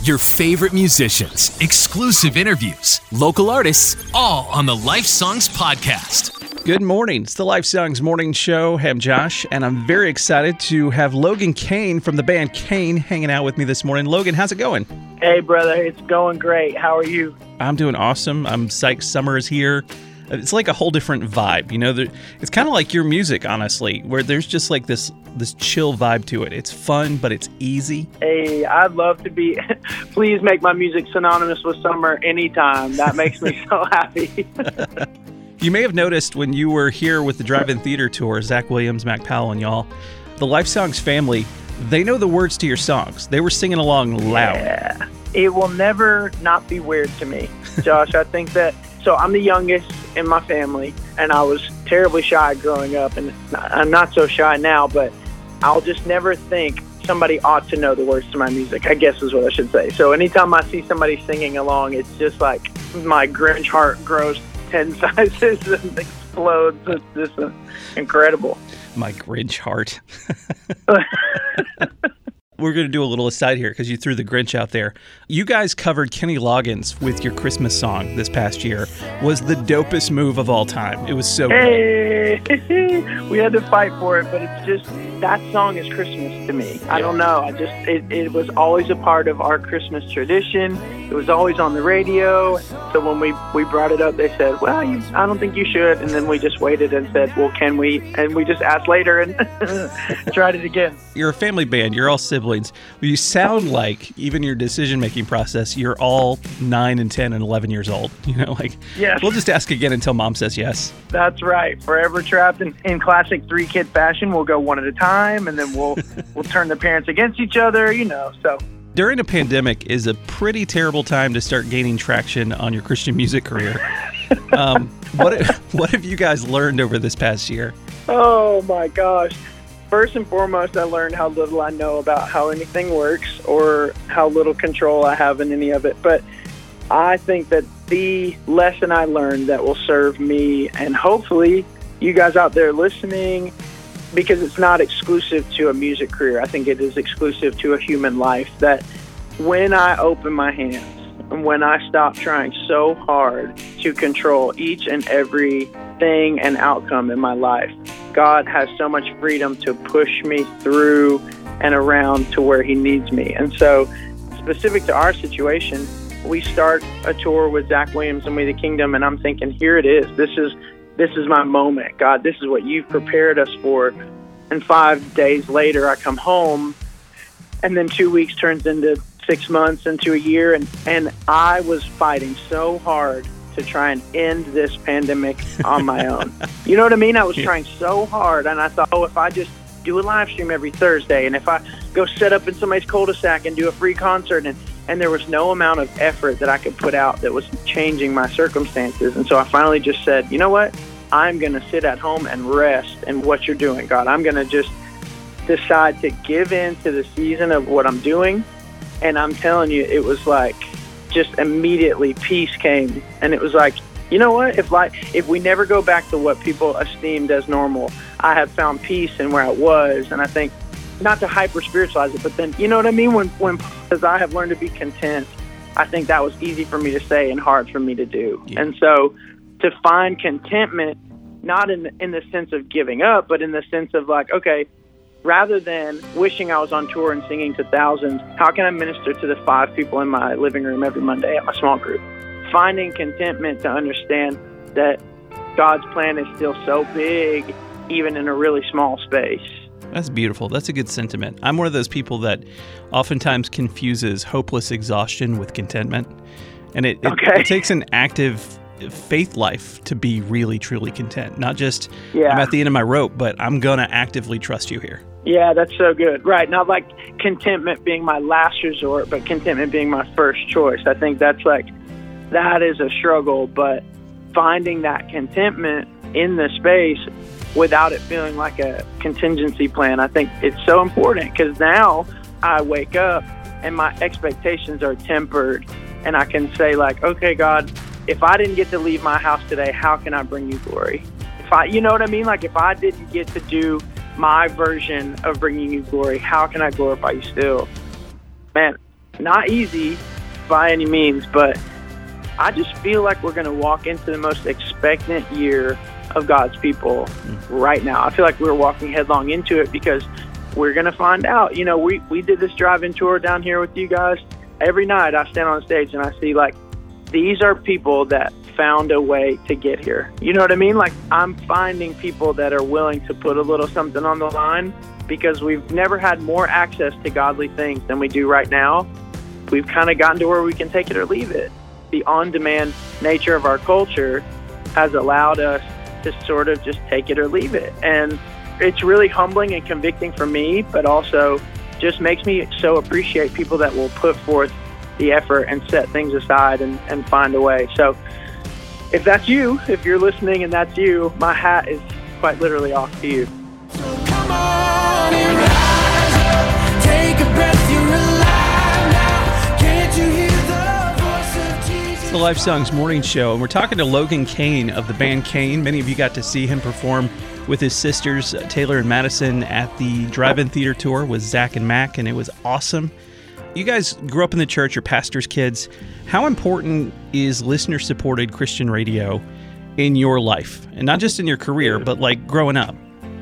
Your favorite musicians, exclusive interviews, local artists, all on the Life Songs Podcast. Good morning. It's the Life Songs Morning Show. I'm Josh, and I'm very excited to have Logan Kane from the band Kane hanging out with me this morning. Logan, how's it going? Hey, brother. It's going great. How are you? I'm doing awesome. I'm psyched summer is here. It's like a whole different vibe. You know, it's kind of like your music, honestly, where there's just like this chill vibe to it. It's fun, but it's easy. Hey, I'd love to be. Please make my music synonymous with summer anytime. That makes me so happy. You may have noticed when you were here with the Drive-In Theater Tour, Zach Williams, Mac Powell, and y'all, the Life Songs family, they know the words to your songs. They were singing along loud. Yeah. It will never not be weird to me, Josh. I think that, so I'm the youngest in my family, and I was terribly shy growing up, and I'm not so shy now, but I'll just never think somebody ought to know the words to my music, I guess is what I should say. So anytime I see somebody singing along, it's just like my Grinch heart grows 10 sizes and explodes. It's just incredible. My Grinch heart. We're going to do a little aside here because you threw the Grinch out there. You guys covered Kenny Loggins with your Christmas song this past year. Was the dopest move of all time. It was so good. We had to fight for it, but it's just, that song is Christmas to me. I don't know. It was always a part of our Christmas tradition. It was always on the radio. So when we brought it up, they said, well, I don't think you should. And then we just waited and said, well, can we? And we just asked later and tried it again. You're a family band. You're all siblings. You sound like, even your decision-making process, you're all 9 and 10 and 11 years old. You know, like, yes. We'll just ask again until mom says yes. That's right. Forever trapped in classic 3-kid fashion. We'll go one at a time, and then we'll turn the parents against each other, you know, so. During a pandemic is a pretty terrible time to start gaining traction on your Christian music career. What have you guys learned over this past year? Oh, my gosh. First and foremost, I learned how little I know about how anything works or how little control I have in any of it. But I think that the lesson I learned that will serve me and hopefully you guys out there listening, because it's not exclusive to a music career. I think it is exclusive to a human life, that when I open my hands and when I stop trying so hard to control each and every thing and outcome in my life, God has so much freedom to push me through and around to where he needs me. And so specific to our situation, we start a tour with Zach Williams and We the Kingdom, and I'm thinking, here it is. This is my moment. God, this is what you've prepared us for. And 5 days later, I come home, and then 2 weeks turns into 6 months, into a year, and I was fighting so hard to try and end this pandemic on my own. You know what I mean? I was trying so hard, and I thought, if I just do a live stream every Thursday, and if I go set up in somebody's cul-de-sac and do a free concert, and there was no amount of effort that I could put out that was changing my circumstances. And so I finally just said, you know what? I'm going to sit at home and rest in what you're doing, God. I'm going to just decide to give in to the season of what I'm doing. And I'm telling you, it was like just immediately peace came. And it was like, you know what? If we never go back to what people esteemed as normal, I have found peace in where I was. And I think, not to hyper-spiritualize it, but then, you know what I mean? When as I have learned to be content, I think that was easy for me to say and hard for me to do. Yeah. And so to find contentment, not in the sense of giving up, but in the sense of like, okay, rather than wishing I was on tour and singing to thousands, how can I minister to the 5 people in my living room every Monday at my small group? Finding contentment to understand that God's plan is still so big, even in a really small space. That's beautiful. That's a good sentiment. I'm one of those people that oftentimes confuses hopeless exhaustion with contentment. And it takes an active faith life to be really, truly content. Not just, I'm at the end of my rope, but I'm going to actively trust you here. Yeah, that's so good. Right. Not like contentment being my last resort, but contentment being my first choice. I think that is a struggle, but finding that contentment in the space without it feeling like a contingency plan, I think it's so important, because now I wake up and my expectations are tempered, and I can say like, okay, God, if I didn't get to leave my house today, how can I bring you glory? You know what I mean? Like if I didn't get to do my version of bringing you glory, how can I glorify you still? Man, not easy by any means, but I just feel like we're going to walk into the most expectant year of God's people right now. I feel like we're walking headlong into it because we're going to find out. You know, we did this drive-in tour down here with you guys. Every night I stand on stage and I see, like, these are people that found a way to get here. You know what I mean? Like, I'm finding people that are willing to put a little something on the line because we've never had more access to godly things than we do right now. We've kind of gotten to where we can take it or leave it. The on-demand nature of our culture has allowed us to sort of just take it or leave it. And it's really humbling and convicting for me, but also just makes me so appreciate people that will put forth the effort and set things aside and find a way. So if that's you, if you're listening and that's you, my hat is quite literally off to you. So come on and rise up, take a breath, you're alive now. Can't you hear the voice of Jesus? It's the Life Songs Morning Show, and we're talking to Logan Kane of the band Kane. Many of you got to see him perform with his sisters, Taylor and Madison, at the drive-in theater tour with Zach and Mac, and it was awesome. You guys grew up in the church, you're pastors' kids. How important is listener-supported Christian radio in your life? And not just in your career, but like growing up.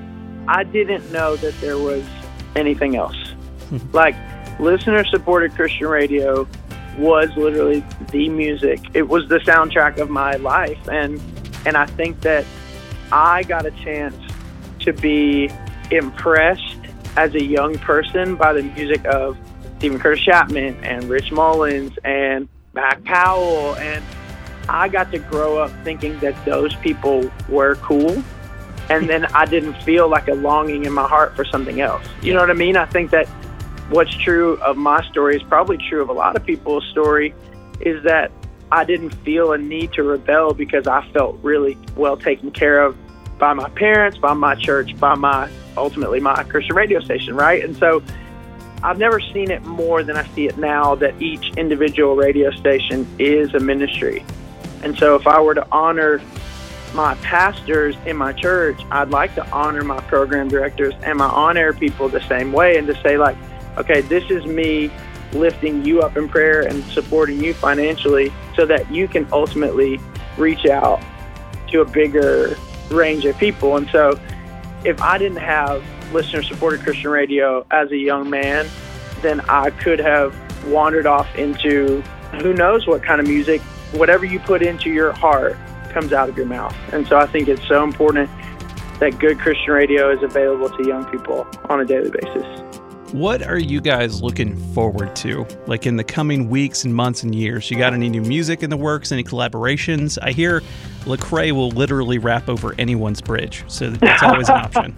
I didn't know that there was anything else. Like, listener-supported Christian radio was literally the music. It was the soundtrack of my life. And I think that I got a chance to be impressed as a young person by the music of Stephen Curtis Chapman and Rich Mullins and Mac Powell. And I got to grow up thinking that those people were cool. And then I didn't feel like a longing in my heart for something else. You know what I mean? I think that what's true of my story is probably true of a lot of people's story, is that I didn't feel a need to rebel because I felt really well taken care of by my parents, by my church, by ultimately my Christian radio station, right? And so I've never seen it more than I see it now, that each individual radio station is a ministry. And so if I were to honor my pastors in my church, I'd like to honor my program directors and my on-air people the same way, and to say, like, okay, this is me lifting you up in prayer and supporting you financially so that you can ultimately reach out to a bigger range of people. And so if I didn't have listener-supported Christian radio as a young man, then I could have wandered off into who knows what kind of music. Whatever you put into your heart comes out of your mouth. And so I think it's so important that good Christian radio is available to young people on a daily basis. What are you guys looking forward to, like in the coming weeks and months and years? You got any new music in the works, any collaborations? I hear Lecrae will literally rap over anyone's bridge, so that's always an option.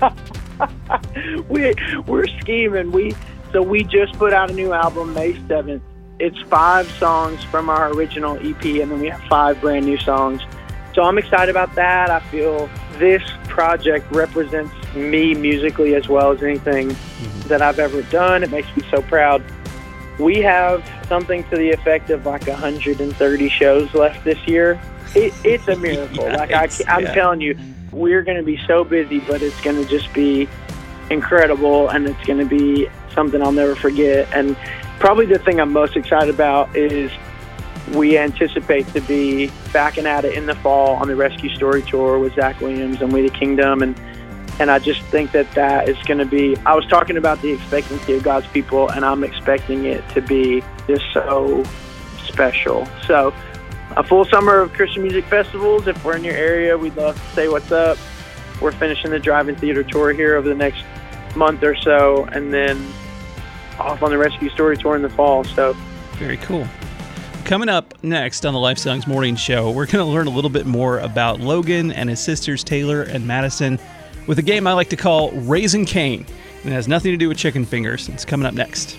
We're scheming. We just put out a new album May 7th. It's 5 songs from our original EP, and then we have 5 brand new songs. So I'm excited about that. I feel this project represents me musically as well as anything that I've ever done. It makes me so proud. We have something to the effect of like 130 shows left this year. It's a miracle. I'm telling you, we're going to be so busy, but it's going to just be incredible, and it's going to be something I'll never forget. And probably the thing I'm most excited about is we anticipate to be backing at it in the fall on the Rescue Story Tour with Zach Williams and We the Kingdom. And I just think that is going to be, I was talking about the expectancy of God's people, and I'm expecting it to be just so special. So a full summer of Christian music festivals. If we're in your area, we'd love to say what's up. We're finishing the drive-in theater tour here over the next month or so, and then off on the Rescue Story Tour in the fall. So very cool. Coming up next on the Life Songs Morning Show, we're going to learn a little bit more about Logan and his sisters Taylor and Madison with a game I like to call Raising Cain. And it has nothing to do with chicken fingers. It's coming up next.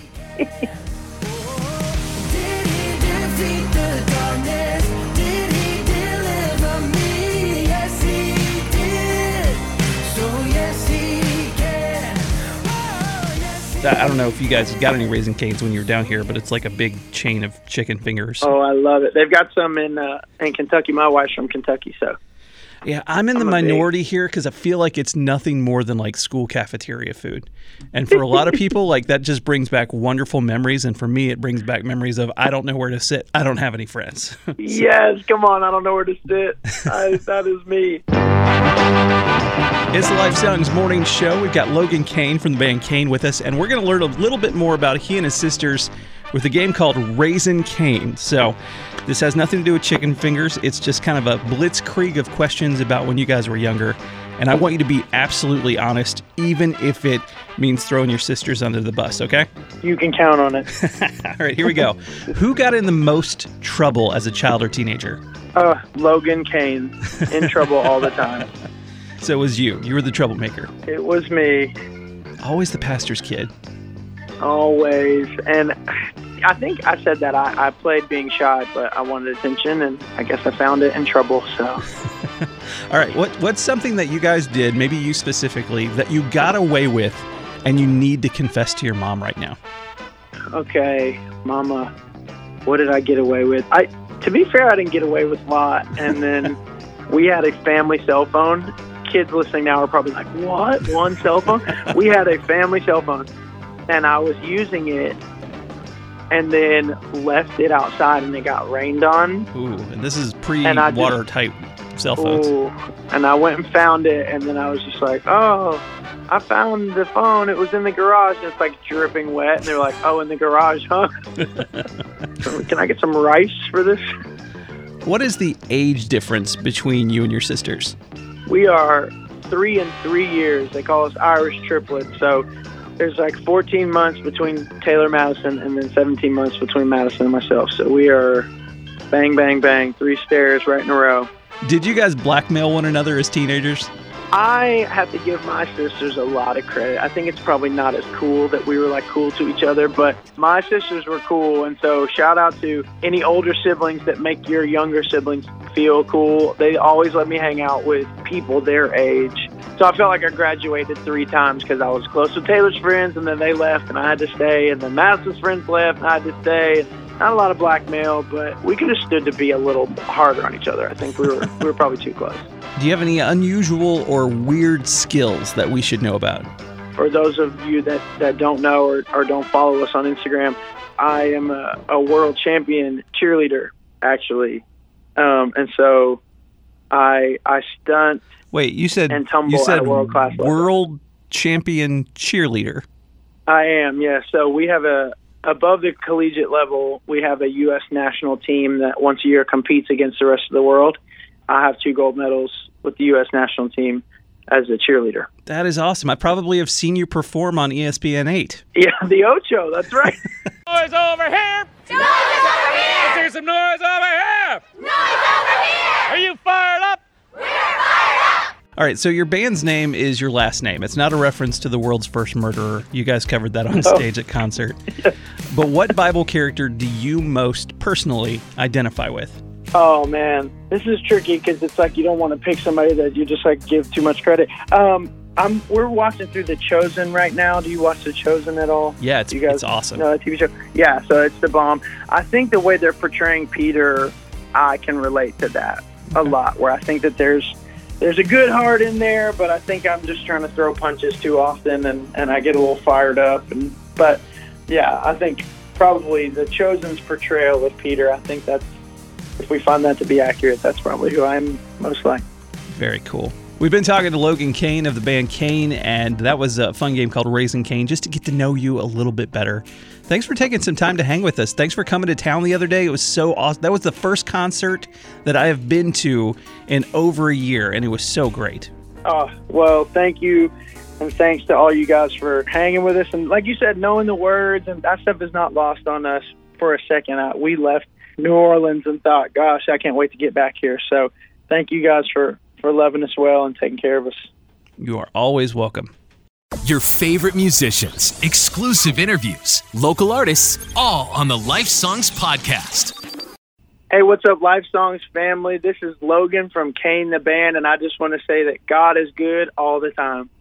I don't know if you guys got any Raising Cane's when you were down here, but it's like a big chain of chicken fingers. Oh, I love it. They've got some in Kentucky. My wife's from Kentucky, so. Yeah, I'm in the minority here because I feel like it's nothing more than like school cafeteria food. And for a lot of people, like that just brings back wonderful memories. And for me, it brings back memories of I don't know where to sit. I don't have any friends. Yes, come on. I don't know where to sit. That is me. It's the Life Songs Morning Show. We've got Logan Kane from the band Kane with us, and we're going to learn a little bit more about he and his sisters with a game called Raising Cane. So this has nothing to do with chicken fingers. It's just kind of a blitzkrieg of questions about when you guys were younger. And I want you to be absolutely honest, even if it means throwing your sisters under the bus, okay? You can count on it. All right, here we go. Who got in the most trouble as a child or teenager? Logan Kane. In trouble all the time. So it was you. You were the troublemaker. It was me. Always the pastor's kid. Always. And I think I said that I played being shy, but I wanted attention, and I guess I found it in trouble, so. All right, what's something that you guys did, maybe you specifically, that you got away with and you need to confess to your mom right now? Okay, Mama, what did I get away with? To be fair, I didn't get away with a lot, and then we had a family cell phone. Kids listening now are probably like, what? One cell phone? We had a family cell phone, and I was using it and then left it outside and it got rained on. Ooh, and this is pre-watertight cell phones. Ooh, and I went and found it, and then I was just like, oh, I found the phone. It was in the garage, and it's like dripping wet. And they're like, oh, in the garage, huh? Can I get some rice for this? What is the age difference between you and your sisters? We are 3 and 3 years. They call us Irish triplets. So there's like 14 months between Taylor Madison and then 17 months between Madison and myself. So we are bang, bang, bang, 3 stairs right in a row. Did you guys blackmail one another as teenagers? I have to give my sisters a lot of credit. I think it's probably not as cool that we were like cool to each other, but my sisters were cool. And so shout out to any older siblings that make your younger siblings feel cool. They always let me hang out with people their age. So I felt like I graduated 3 times because I was close with Taylor's friends, and then they left and I had to stay. And then Madison's friends left and I had to stay. Not a lot of blackmail, but we could have stood to be a little harder on each other. I think we were probably too close. Do you have any unusual or weird skills that we should know about? For those of you that don't know or don't follow us on Instagram, I am a world champion cheerleader, actually. And so I stunt and tumble at a world-class level. World champion cheerleader. I am, yeah. So we have above the collegiate level, we have a U.S. national team that once a year competes against the rest of the world. I have 2 gold medals with the U.S. national team as a cheerleader. That is awesome. I probably have seen you perform on ESPN 8. Yeah, the Ocho, that's right. Noise over here! Noise over here! Let's hear some noise over here! Noise over here! Are you fired up? We're fired up! All right, so your band's name is your last name. It's not a reference to the world's first murderer. You guys covered that on stage at concert. But what Bible character do you most personally identify with? Oh, man. This is tricky because it's like you don't want to pick somebody that you just like give too much credit. We're watching through The Chosen right now. Do you watch The Chosen at all? Yeah, it's awesome. No, TV show. Yeah, so it's the bomb. I think the way they're portraying Peter, I can relate to that a lot, where I think that there's a good heart in there, but I think I'm just trying to throw punches too often, and I get a little fired up. But yeah, I think probably The Chosen's portrayal of Peter, I think that's, if we find that to be accurate, that's probably who I'm most like. Very cool. We've been talking to Logan Kane of the band Kane, and that was a fun game called Raising Cane, just to get to know you a little bit better. Thanks for taking some time to hang with us. Thanks for coming to town the other day. It was so awesome. That was the first concert that I have been to in over a year, and it was so great. Oh, well, thank you, and thanks to all you guys for hanging with us. And like you said, knowing the words, and that stuff is not lost on us for a second. We left New Orleans and thought, gosh, I can't wait to get back here. So thank you guys for loving us well and taking care of us. You are always welcome. Your favorite musicians, exclusive interviews, local artists, all on the Life Songs Podcast. Hey, what's up, Life Songs family? This is Logan from Kane the Band, and I just want to say that God is good all the time.